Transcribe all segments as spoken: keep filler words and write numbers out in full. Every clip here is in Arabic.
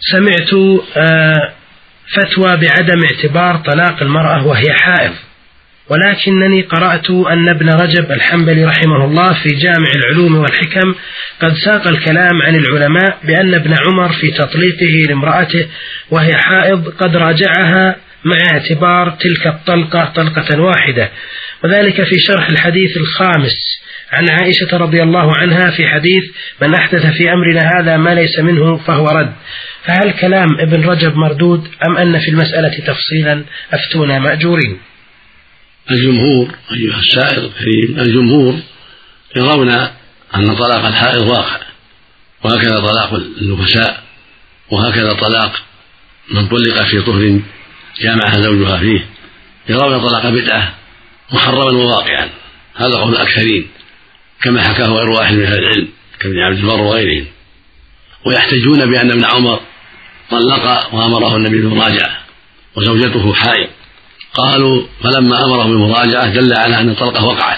سمعت فتوى بعدم اعتبار طلاق المرأة وهي حائض، ولكنني قرأت أن ابن رجب الحنبلي رحمه الله في جامع العلوم والحكم قد ساق الكلام عن العلماء بأن ابن عمر في تطليقه لامرأته وهي حائض قد راجعها مع اعتبار تلك الطلقة طلقة واحدة، وذلك في شرح الحديث الخامس عن عائشة رضي الله عنها في حديث من أحدث في أمرنا هذا ما ليس منه فهو رد. فهل كلام ابن رجب مردود أم أن في المسألة تفصيلا؟ أفتونا مأجورين. الجمهور أيها السائل الكريم، الجمهور يرون أن طلاق الحائض واقع، وهكذا طلاق النفساء، وهكذا طلاق من طلق في طهر جامعها زوجها فيه، يرون طلاق بدعة محرما وواقعا. هذا قول الأكثرين كما حكاه غير واحد من أهل العلم كابن عبد البر وغيرهم، ويحتجون بأن ابن عمر طلق وأمره النبي بالمراجعة وزوجته حائض، قالوا فلما أمره بالمراجعة دل على أن الطلقة وقعت.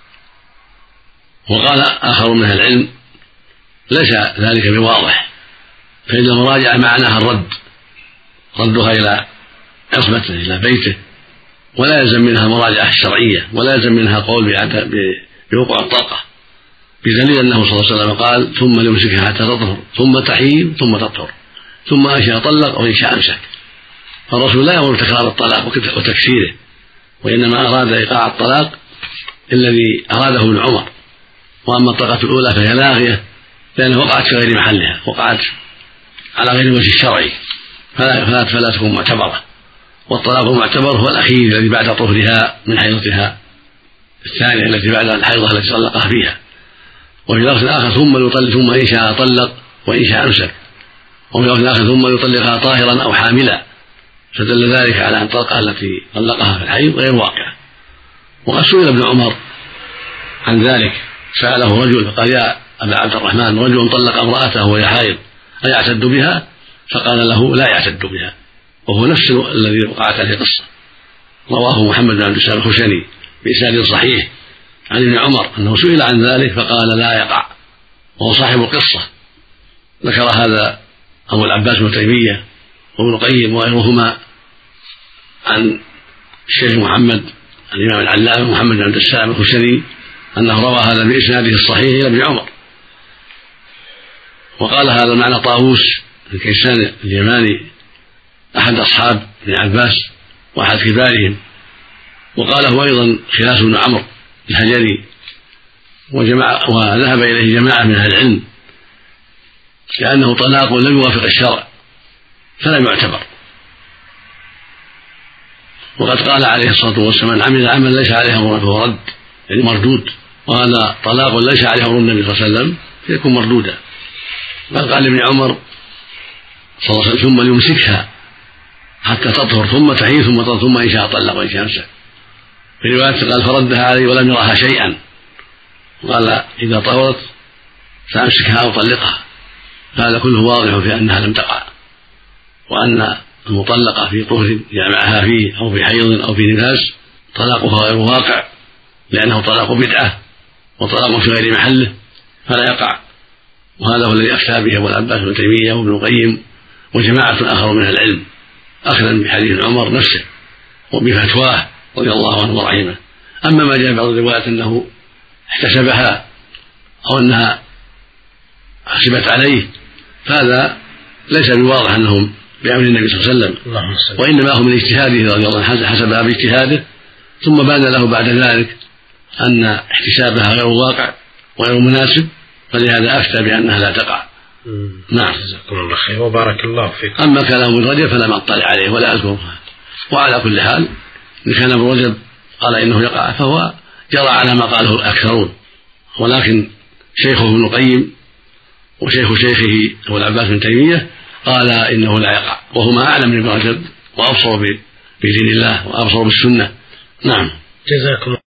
وقال آخر من أهل العلم ليس ذلك بواضح، فإن المراجعة معناها الرد، ردها إلى عصمته إلى بيته، ولا يلزم منها المراجعة الشرعية، ولا يلزم منها قول بوقوع الطلقة، بدليل أنه صلى الله عليه وسلم قال ثم ليمسكها حتى تطهر ثم تحيض ثم تطهر ثم إن شاء طلق وإن شاء أمسك. فالرسول لا يأمر بتكرار الطلاق وتكسيره، وإنما أراد إيقاع الطلاق الذي أراده ابن عمر. وأما الطلقة الأولى فهي لاغية لأنها وقعت في غير محلها، وقعت على غير الوجه الشرعي، فلا, فلا, فلا تكون معتبرة. والطلاق المعتبر هو الأخير الذي بعد طهرها من حيضتها الثانية التي بعد الحيضة التي طلقها فيها. وفي لفظ آخر ثم يطلق ثم إن شاء طلق وإن شاء أمسك، وفي لفظ آخر ثم يطلقها طاهرا أو حاملا، فدل ذلك على أن الطلقة التي طلقها في الحيض غير واقعة. وقد سئل ابن عمر عن ذلك، سأله رجل فقال يا أبا عبد الرحمن رجل طلق امرأته وهي حائض أيعتد بها؟ فقال له لا يعتد بها، وهو نفس الذي وقعت عليه قصة. رواه محمد بن عبد السلام الخشني بإسناد صحيح عن ابن عمر أنه سئل عن ذلك فقال لا يقع، وهو صاحب القصة. ذكر هذا أبو العباس بن تيمية وابن القيم وغيرهما عن الشيخ محمد الإمام العلامة محمد بن عبد السلام الخشني أنه روى هذا بإسناده الصحيح إلى ابن عمر. وقال هذا المعنى طاووس بن كيسان اليماني أحد أصحاب ابن عباس وأحد كبارهم، وقاله أيضا خلاف بن عمرو الهجري، وجماعة وذهب إليه جماعة من أهل العلم لأنه طلاق لم يوافق الشرع فلم يعتبر. وقد قال عليه الصلاة والسلام عمل عمل ليس عليه أمر فهو رد، يعني مردود، وهذا طلاق ليس عليه أمر النبي صلى الله عليه وسلم فيكون مردودا. بل قال ابن عمر صلى الله عليه وسلم ثم يمسكها حتى تطهر ثم تحيض ثم تطهر ثم إن شاء طلق وإن شاء أمسك. في رواية قال فردها عليه ولم يرها شيئا، قال إذا طهرت فأمسكها أو طلقها. هذا كله واضح في أنها لم تقع، وأن المطلقة في طهر جامعها فيه أو في حيض أو في نفاس طلاقها غير واقع، لأنه طلاق بدعة وطلاق في غير محله فلا يقع. وهذا هو الذي أفتى به أبو العباس بن تيمية وابن القيم وجماعة آخر من العلم، أخذا بحديث عمر نفسه وبفتواه رضي الله عنه ورحمه. أما ما جاء بعض الروايات أنه احتسبها أو أنها حسبت عليه فهذا ليس بواضح أنهم بأمر النبي صلى الله عليه وسلم، وإنما هو من اجتهاده رضي الله عنه، حسبها باجتهاده ثم بان له بعد ذلك أن احتسابها غير واقع وغير مناسب، فلهذا أفتى بأنها لا تقع. نعم، جزاكم الله خير وبارك الله فيكم. أما كلام ابن رجب فلا أطلع عليه ولا أذكره. وعلى كل حال إن كان ابن رجب قال إنه يقع فهو جرى على ما قاله الأكثرون، ولكن شيخه ابن القيم وشيخ شيخه أبو العباس بن تيمية قال إنه لا يقع، وهما أعلم من ابن رجب وأبصر بدين الله وأبصر بالسنة. نعم، جزاكم